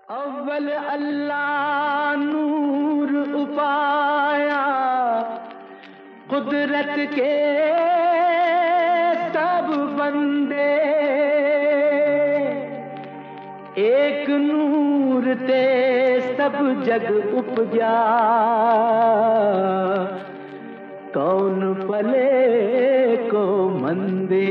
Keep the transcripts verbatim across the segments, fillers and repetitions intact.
अव्वल अल्लाह नूर उपाया, कुदरत के सब बंदे एक नूर ते सब जग उपजा, कौन पले को मंदे।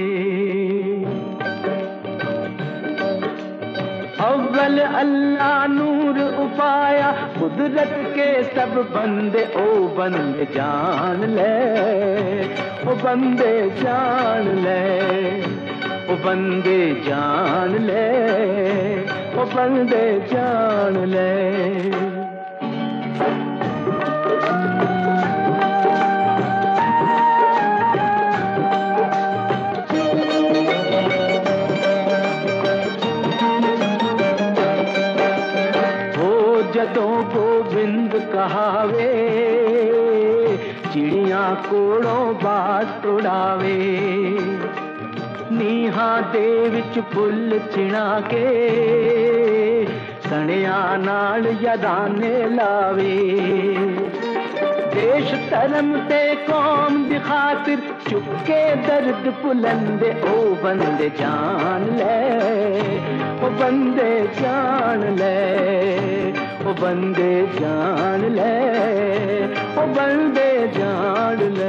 अव्वल अल्लाह नूर उपाया, कुदरत के सब बंदे ओ बंदे जान ले, ओ बंदे जान ले, ओ बंदे जान ले, ओ बंदे जान ले। जदों गोबिंद कहावे, चिड़ियां कोड़ों बात उड़ावे, नीहां दे विच फुल छिड़ा के सणिया नाल यादाने लावे। देश धर्म ते कौम दी खातिर चुके दर्द बुलंदे, ओ बंदे जान ले, ओ बंदे जान ले, ओ बंदे जान ले, ओ बंदे जान ले।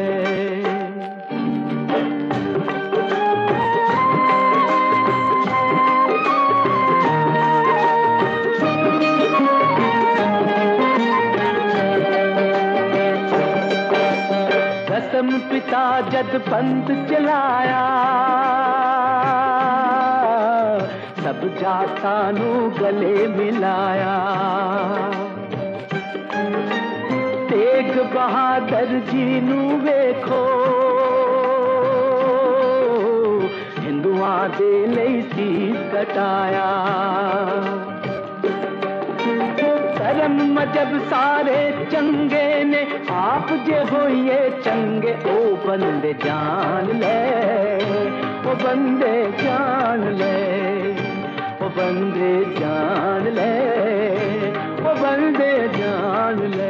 कसम पिता जद पंथ चलाया, सब जाता नू गले मिलाया। तेग बहादुर जी नू वेखो, हिंदुआं दे लई सीस कटाया। धर्म मजहब सारे चंगे ने, आप जे होइए चंगे, ओ बंदे जान ले, ओ बंदे जान ले, ओ बंदे जान ले, ओ बंदे जान ले।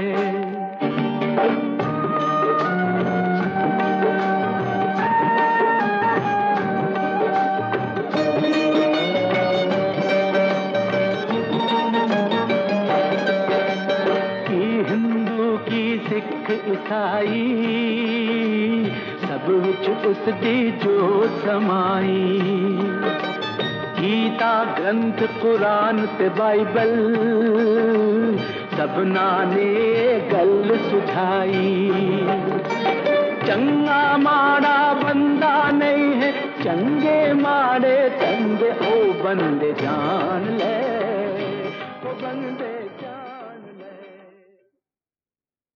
सिख ईसाई सब विच उस दी जोत समाई। गीता ग्रंथ कुरान ते बाइबल सबना ने गल सुझाई। चंगा माड़ा बंदा नहीं है, चंगे माड़े चंगे, ओ बंदे जान ले, ओ बंदे